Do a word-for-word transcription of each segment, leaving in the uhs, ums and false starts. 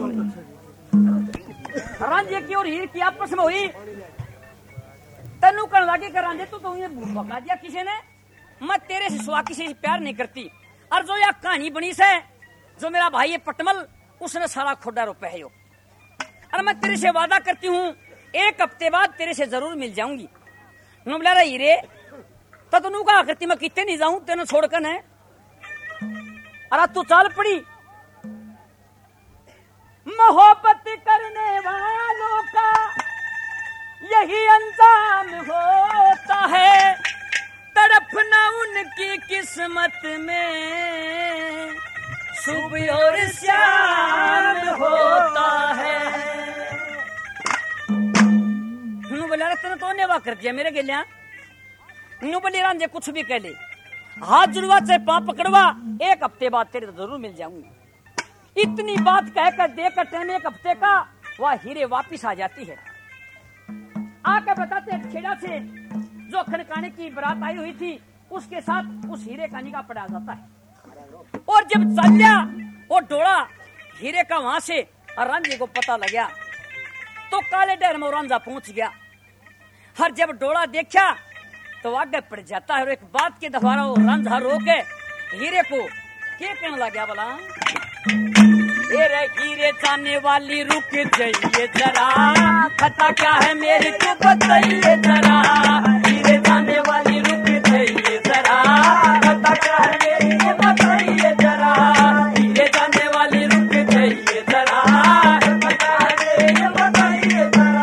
रांझे की और हीर की आपस में हुई। तनु कर लागे कर रांझे तो तुम्हें भूल भगा दिया किसी ने। मैं तेरे से सिवा किसी से प्यार नहीं करती। और जो यह कहानी बनी से जो मेरा भाई है पटमल उसने सारा खोड़ा रुपए है यो। और मैं तेरे से वादा करती हूँ एक हफ्ते बाद तेरे से जरूर मिल जाऊंगी। नु बोला हीरे तो तू कहा करती मैं कितने नहीं जाऊं तेने छोड़कर है। अरे तू चाल पड़ी। मोहब्बत करने वालों का यही अंजाम होता है। तड़पना उनकी किस्मत में सुबह और शाम होता है। नु बोला तेने तो नेवा कर दिया मेरे गेलिया। नु बोली रांझे कुछ भी कह ले हाथ जुड़वा से पाँव पकड़वा एक हफ्ते बाद तेरे तो जरूर मिल जाऊंगी। इतनी बात कहकर देकर टाइम एक हफ्ते का वह हीरे वापिस आ जाती है। आकर बताते खेड़ा से जो खनकाने की बारात आई हुई थी उसके साथ उस हीरे का निकाह पड़ा जाता है। और जब चलिया वो डोड़ा हीरे का वहां से रांझे को पता लग गया तो काले डर में रांझा पहुंच गया। हर जब डोड़ा देखा तो आगे पड़ जाता है। और एक बात के दफारा वो रांझा रोके हीरे को क्या कहने लग गया बोला हीरे हीरे जाने वाली रुक जाइए जरा खता क्या है मेरी तू बताइए जरा। हीरे जाने वाली रुक जाइए जरा खता क्या है मेरी तू बताइए जरा। हीरे जाने वाली रुक जाइए जरा खता है मेरी बताइए जरा।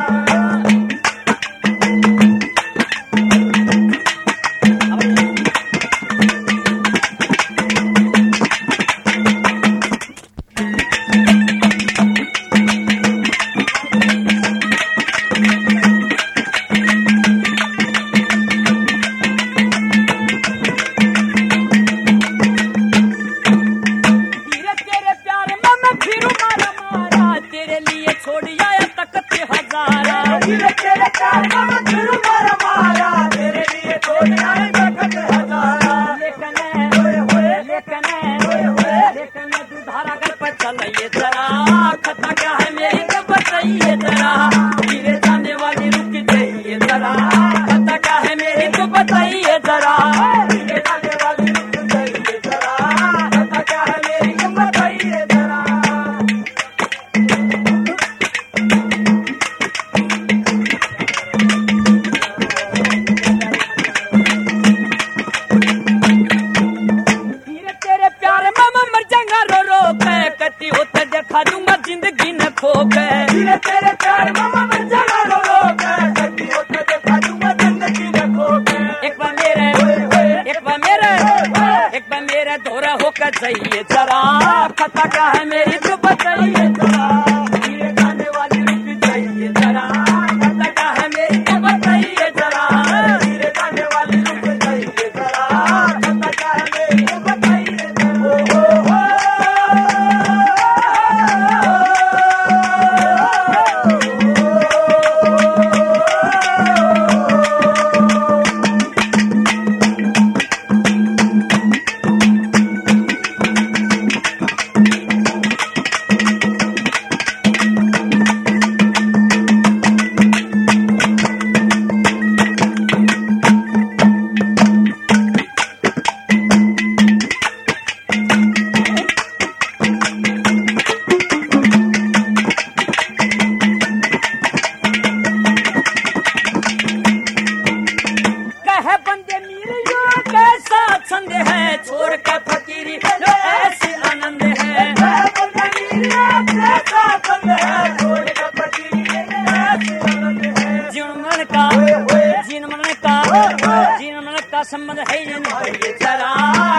संबंध है जरा